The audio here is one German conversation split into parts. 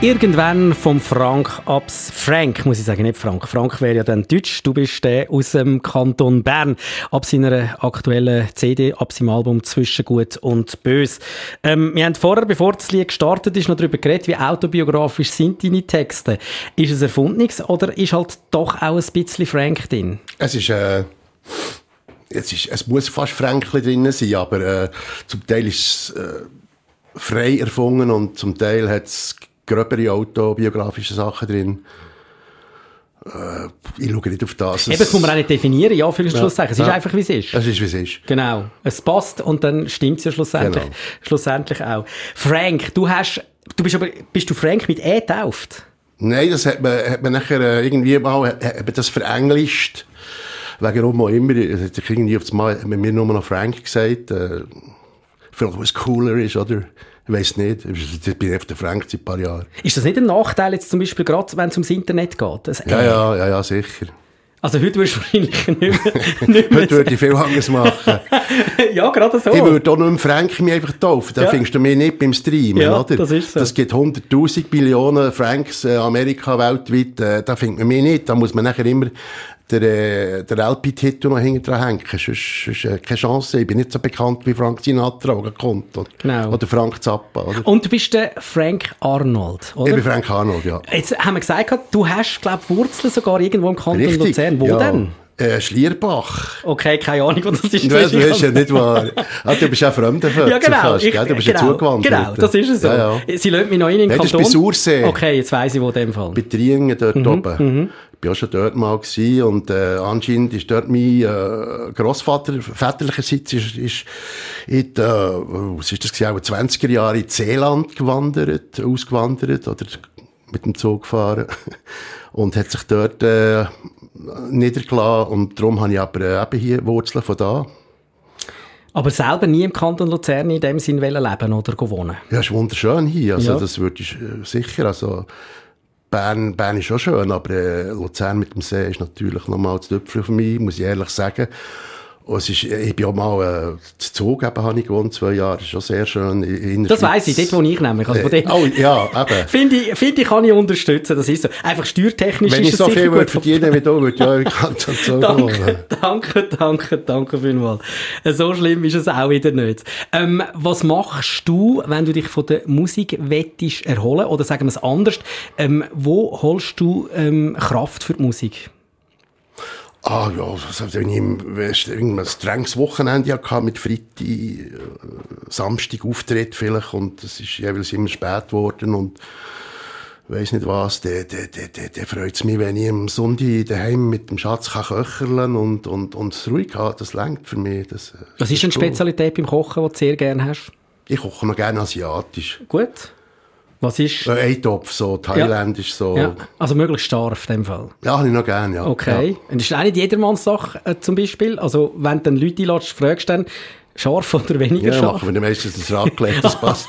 Irgendwann vom Frank, muss ich sagen, nicht Frank. Frank wäre ja dann Deutsch. Du bist aus dem Kanton Bern. Ab seiner aktuellen CD, ab seinem Album «Zwischen Gut und Bös». Wir haben vorher, bevor das Lied gestartet ist, noch darüber geredet, wie autobiografisch sind deine Texte. Ist es Erfundenes oder ist halt doch auch ein bisschen Frank drin? Es muss fast Frank drin sein, aber zum Teil ist es frei erfunden und zum Teil hat es gröbere autobiografische Sachen drin. Ich schaue nicht auf das. Eben, das muss man auch nicht definieren, ja, für den Schlusszeichen. Es ist einfach, wie es ist. Es ist, wie es ist. Genau. Es passt und dann stimmt es ja schlussendlich, genau. Schlussendlich auch. Frank, bist du Frank mit E getauft? Nein, das hat man nachher irgendwie mal hat man das verenglischt. Warum auch immer. Hat irgendwie auf das Mal hat man mir nur noch Frank gesagt. Vielleicht, was cooler ist, oder? Ich weiss nicht. Ich bin einfach der Frank seit ein paar Jahren. Ist das nicht ein Nachteil jetzt zum Beispiel, gerade wenn es ums Internet geht? Ja, sicher. Also heute würdest du wahrscheinlich nicht mehr heute würde ich viel anders machen. Ja, gerade so. Ich würde auch nur im Frank mich einfach taufen. Da findest du mich nicht beim Streamen, ja, oder? Das ist so. Das gibt 100'000 Billionen Franks, Amerika weltweit. Da findet man mich nicht. Da muss man nachher immer der LP-Titel noch hinten dran hängen. Sonst keine Chance. Ich bin nicht so bekannt wie Frank Sinatra, der kommt. Genau. Oder Frank Zappa. Oder? Und du bist der Frank Arnold, oder? Ich bin Frank Arnold, ja. Jetzt haben wir gesagt, du hast, glaube ich, Wurzeln sogar irgendwo im Kanton Richtig, Luzern. Wo denn? Schlierbach. Okay, keine Ahnung, was das ist. Das ist ja nicht wahr. Du bist auch Fremdenfötzer ja, genau. fast, gell? Du bist ja zugewandert. Genau, das ist es so. Ja. Sie lassen mich noch in den Kanton. Das ist bei Sursee. Okay, jetzt weiss ich, wo in dem Fall. Bei Trieringen dort oben. Ich war auch schon dort mal gewesen und anscheinend ist dort mein Grossvater väterlicherseits ist in was ist das gewesen, auch 20er Jahre in Seeland ausgewandert oder mit dem Zug gefahren und hat sich dort niedergelassen und darum habe ich aber eben hier Wurzeln von da. Aber selber nie im Kanton Luzern in dem Sinn leben oder wohnen? Ja, es ist wunderschön hier, also das würde ich sicher, also Bern ist schon schön, aber Luzern mit dem See ist natürlich nochmal das Tüpfel für mich, muss ich ehrlich sagen. Und ich bin auch mal zu Zug, habe ich gewohnt, 2 Jahre, das ist schon sehr schön. Das weiss ich, dort wo ich nämlich. Also ja, eben. Finde ich, kann ich unterstützen, das ist so. Einfach steuertechnisch wenn ist es so sicher viel gut. verdienen wie du, würde ich auch in Kanton Zug wohnen. Danke vielmals. So schlimm ist es auch wieder nicht. Was machst du, wenn du dich von der Musik wettest erholen? Oder sagen wir es anders, wo holst du Kraft für die Musik? Wenn ich ein strenges Wochenende hatte mit Freitag, Samstag Auftritt vielleicht und es ist jeweils immer spät geworden und weiss nicht was, der freut es mich, wenn ich am Sonntag daheim mit dem Schatz köcheln und es ruhig habe, das reicht für mich. Was ist eine Spezialität beim Kochen, die du sehr gerne hast? Ich koche noch gerne asiatisch. Gut. Was ist? Eintopf, so thailändisch, so. Ja. Also möglichst scharf in dem Fall. Ja, habe ich noch gerne, ja. Okay. Ja. Und das ist auch nicht jedermanns Sache, zum Beispiel. Also, wenn du dann Leute einlässt, fragst du dann, scharf oder weniger scharf? Ja, machen wir meistens das Raclette, das passt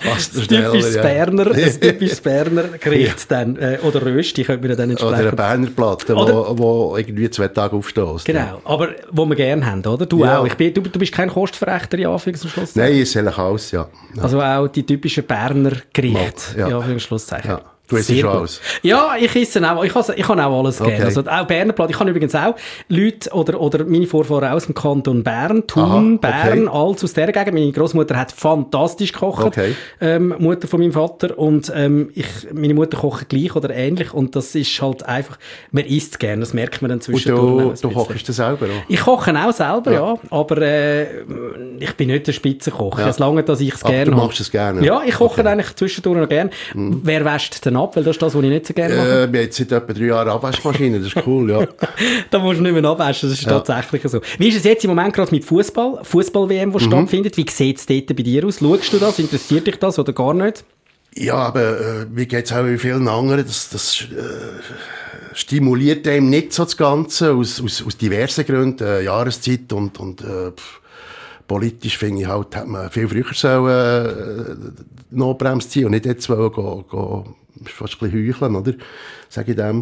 typisches Berner Gericht dann. Oder Rösti könnte man dann entsprechend. Oder eine Berner Platte, wo irgendwie 2 Tage aufstößt. Genau, aber wo wir gerne haben, oder? Du auch. Du bist kein Kostverächter, in Anführungszeichen. Nein, ist eigentlich alles, ja. Also auch die typischen Berner Gerichte, in Anführungszeichen. Ja. Du isst schon alles? Ja, ich esse auch. Ich kann auch alles gerne. Also auch Berner Platte. Ich kann übrigens auch Leute oder meine Vorfahren aus dem Kanton Bern, Thun, Bern, alles aus dieser Gegend. Meine Großmutter hat fantastisch gekocht. Mutter von meinem Vater. Und meine Mutter kocht gleich oder ähnlich. Und das ist halt einfach, man isst gerne. Das merkt man dann zwischendurch. Und du kochst das selber auch? Ich koche auch selber, ja. Aber ich bin nicht der Spitzenkoch. Es lange, dass ich es gerne habe. Du machst es gerne? Ja, ich koche eigentlich zwischendurch noch gerne. Wer wäscht denn ab? Weil das ist das, was ich nicht so gerne mache. Wir haben jetzt seit etwa 3 Jahren Abwaschmaschine, das ist cool, ja. Da musst du nicht mehr abwaschen, das ist tatsächlich so. Wie ist es jetzt im Moment gerade mit Fußball-WM, die stattfindet? Wie sieht es dort bei dir aus? Schaust du das? Interessiert dich das oder gar nicht? Ja, aber wie geht es auch in vielen anderen? Das stimuliert einem nicht so das Ganze, aus diversen Gründen, Jahreszeit und politisch finde ich halt, hat man viel früher sollen, Notbremse ziehen und nicht jetzt wollen fast ein bisschen heucheln, oder? Sage ich dem.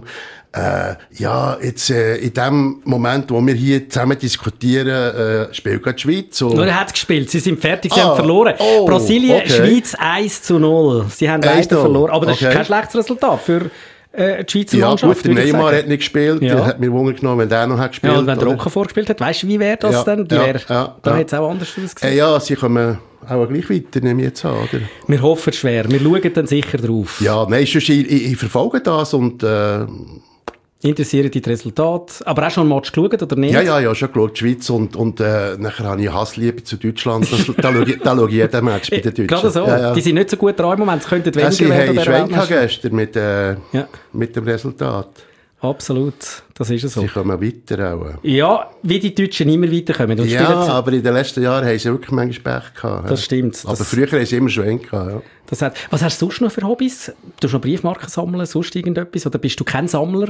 Ja, jetzt, in dem Moment, wo wir hier zusammen diskutieren, spielt gerade die Schweiz. Und er hat gespielt. Sie sind fertig, sie haben verloren. Brasilien, okay. Schweiz 1-0. Sie haben leider verloren. Aber das ist kein schlechtes Resultat für die Schweizer Mannschaft. Ja, gut, der Neymar hat nicht gespielt. Der hat mir Wunder genommen, wenn der noch hat gespielt. Ja, und wenn der Rocker vorgespielt hat, weißt du, wie wäre das denn? Da hätte es auch anders ausgesehen. Ja, sie kommen auch gleich weiter, nehme ich jetzt an, oder? Wir hoffen schwer. Wir schauen dann sicher drauf. Ja, nein, ich verfolge das und interessieren dich die Resultate? Aber auch schon ein Match geschaut, oder nicht? Ja, schon geschaut, die Schweiz und nachher habe ich Hassliebe zu Deutschland. Da schaue ich jeden Match bei den Deutschen. Gerade so? Ja. Die sind nicht so gut dran im Moment, es könnten weniger werden. Sie haben Schwenk gestern mit dem Resultat. Absolut, das ist es so. Sie kommen weiter auch. Ja, wie die Deutschen immer weiterkommen. Und aber in den letzten Jahren haben sie wirklich manchmal Pech gehabt. Das stimmt. Aber früher haben sie immer Schwenk gehabt, ja. Was hast du sonst noch für Hobbys? Du noch Briefmarken sammeln, sonst irgendetwas? Oder bist du kein Sammler?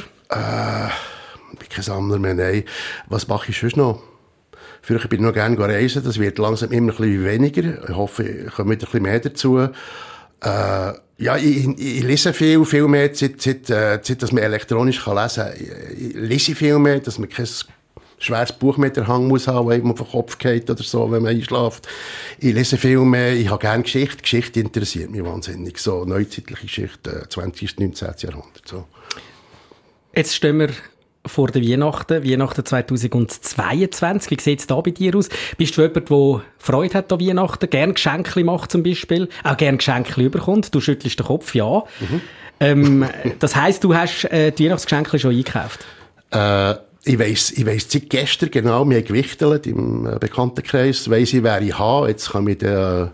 Ich bin kein Sammler mehr, nein. Was mache ich sonst noch? Früher bin ich noch gerne reisen, das wird langsam immer ein bisschen weniger. Ich hoffe, ich komme wieder ein bisschen mehr dazu. Ja, ich lese viel mehr, seit dass man elektronisch lesen kann. Ich lese viel mehr, dass man kein schweres Buch mit der Hang muss haben, das einem auf den Kopf geht oder so, wenn man einschläft. Ich lese viel mehr, ich habe gerne Geschichte. Geschichte interessiert mich wahnsinnig. So neuzeitliche Geschichte, 20. und 19. Jahrhundert. So. Jetzt stehen wir vor der Weihnachten 2022. Wie sieht es da bei dir aus? Bist du jemand, der Freude hat an Weihnachten, gerne Geschenke macht zum Beispiel, auch gerne Geschenke bekommt? Du schüttelst den Kopf, ja. Das heisst, du hast die Weihnachtsgeschenke schon eingekauft? Ich weiss seit gestern genau, wir haben gewichtelt im Bekanntenkreis, weiss ich, wer ich habe. Jetzt kann ich da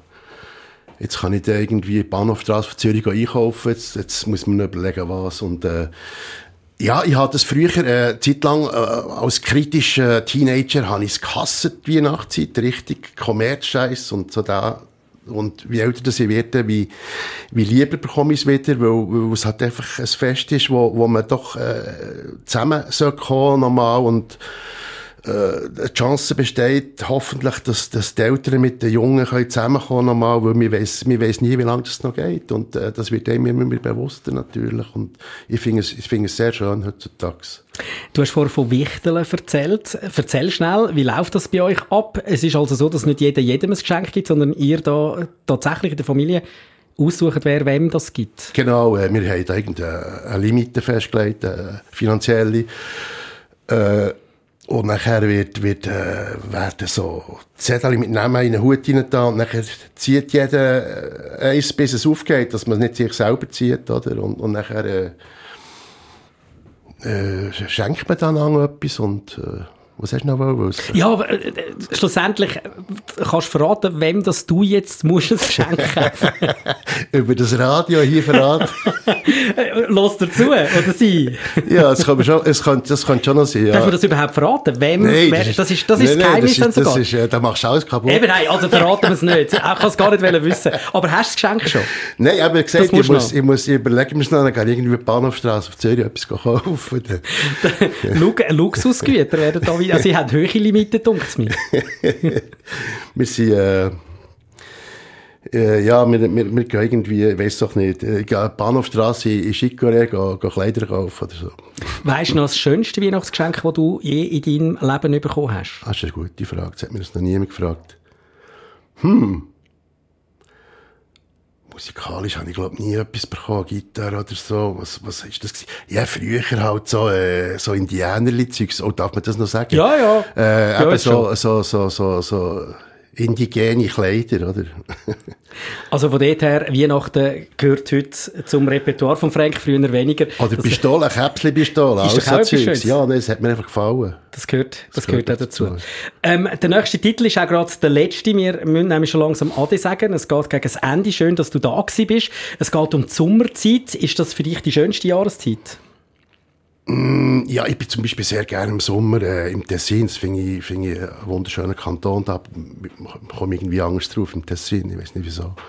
irgendwie Bahnhofstrasse von Zürich einkaufen. Jetzt muss man überlegen, was. Und, ja, ich habe das früher, zeitlang, als kritischer Teenager, habe ich es gehasst, die Weihnachtszeit, richtig Kommerzscheiss und so da. Und wie älter das ich werde, wie lieber bekomme ich es wieder, weil es halt einfach ein Fest ist, wo man doch zusammen kommen nochmal und die Chance besteht hoffentlich, dass die Eltern mit den Jungen zusammenkommen nochmal, weil man weiss nie, wie lange das noch geht. Und das wird einem immer mehr bewusster natürlich. Und ich finde es sehr schön heutzutage. Du hast vorher von Wichteln erzählt. Erzähl schnell, wie läuft das bei euch ab? Es ist also so, dass nicht jeder jedem ein Geschenk gibt, sondern ihr da tatsächlich in der Familie aussucht, wer wem das gibt. Genau, wir haben da irgendeine Limite festgelegt, finanzielle. Und nachher werden so Zettel mit Namen in einen Hut rein und nachher zieht jeder eins, bis es aufgeht, dass man nicht sich selber zieht, oder? Und nachher schenkt man dann auch etwas und was hast du noch wissen? Ja, aber schlussendlich kannst du verraten, wem das du jetzt musst ein Geschenk kaufen. Über das Radio hier verraten. Lass dazu, oder sie? Ja, das könnte schon noch sein. Ja. Darf man das überhaupt verraten? Wem? Nein, das ist das Geheimnis dann sogar. Da machst du alles kaputt. Eben, nein, also verraten wir es nicht. Ich kann es gar nicht wissen. Aber hast du das Geschenk schon? Nein, aber gesagt, ich muss überlegen, mir noch, dann kann ich irgendwie die Bahnhofstrasse auf Zürich etwas kaufen. Luxusgüter werden da wieder. Also, sie haben hohe Limiten, denkt es mir. Wir sind, ja, wir gehen irgendwie, ich weiss doch nicht, ich gehe Bahnhofstrasse in Chicorée, gehe Kleider kaufen oder so. Weisst du noch das schönste Weihnachtsgeschenk, das du je in deinem Leben bekommen hast? Das ist eine gute Frage, das hat mir das noch niemand gefragt. Musikalisch habe ich, glaube nie etwas bekommen, Gitarre oder so. Was ist das gewesen? Ja, früher halt so Indianerli-Zeugs. Oh, darf man das noch sagen? Ja. Eben so indigene Kleider, oder? Also von dort her, Weihnachten gehört heute zum Repertoire von Frank, früher weniger. Oder Pistolen, Käpsli-Pistolen. Ist doch auch etwas Schönes. Ja, das hat mir einfach gefallen. Das gehört auch dazu. Der nächste Titel ist auch gerade der letzte. Wir müssen nämlich schon langsam Ade sagen. Es geht gegen das Ende. Schön, dass du da gewesen bist. Es geht um die Sommerzeit. Ist das für dich die schönste Jahreszeit? Ja, ich bin zum Beispiel sehr gerne im Sommer im Tessin. Das finde ich einen wunderschönen Kanton. Da komme ich irgendwie anders drauf im Tessin. Ich weiß nicht wieso.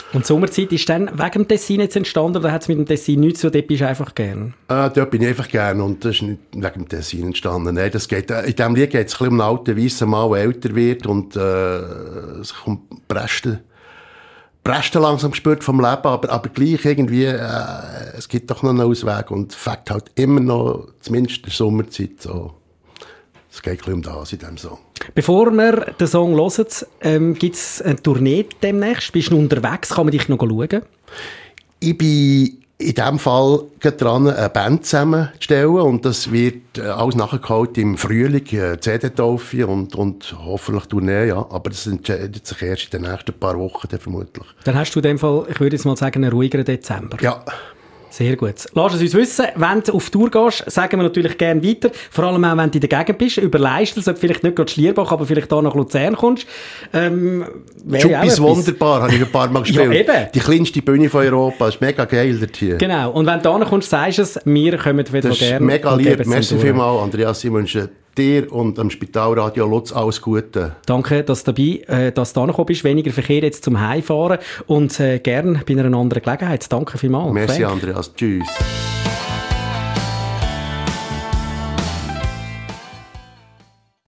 Und die Sommerzeit ist dann wegen dem Tessin jetzt entstanden oder hat es mit dem Tessin nichts zu tun? Dort bist du einfach gern? Dort bin ich einfach gern und das ist nicht wegen dem Tessin entstanden. Nein, das geht, in diesem Lied geht es ein bisschen um einen alten weissen Mann, der älter wird und es kommt Presten langsam gespürt vom Leben, aber gleich irgendwie, es gibt doch noch einen Ausweg und fängt halt immer noch, zumindest in der Sommerzeit, so. Es geht ein bisschen um das in diesem Song. Bevor wir den Song hören, gibt es eine Tournee demnächst? Bist du unterwegs? Kann man dich noch schauen? Ich bin in diesem Fall dran, eine Band zusammenzustellen und das wird alles nachgeholt im Frühling, CD-Taufe und hoffentlich Tournee, ja. Aber das entscheidet sich erst in den nächsten paar Wochen dann vermutlich. Dann hast du in dem Fall, ich würde jetzt mal sagen, einen ruhigeren Dezember. Ja. Sehr gut. Lass es uns wissen. Wenn du auf Tour gehst, sagen wir natürlich gerne weiter. Vor allem auch, wenn du in der Gegend bist. Überleist es, ob vielleicht nicht gerade Schlierbach, aber vielleicht da nach Luzern kommst. Schuppi's wunderbar, habe ich ein paar Mal gespielt. Ja, eben. Die kleinste Bühne von Europa, das ist mega geil dort hier. Genau. Und wenn du da kommst, sagst du es, wir kommen wieder gerne. Das ist mega lieb. Merci vielmals, Andreas. Ich wünsche dir und am Spitalradio Lutz alles Gute. Danke, dass du da gekommen bist. Weniger Verkehr jetzt zum Heimfahren und gerne bei einer anderen Gelegenheit. Danke vielmals. Merci, Andreas. Tschüss.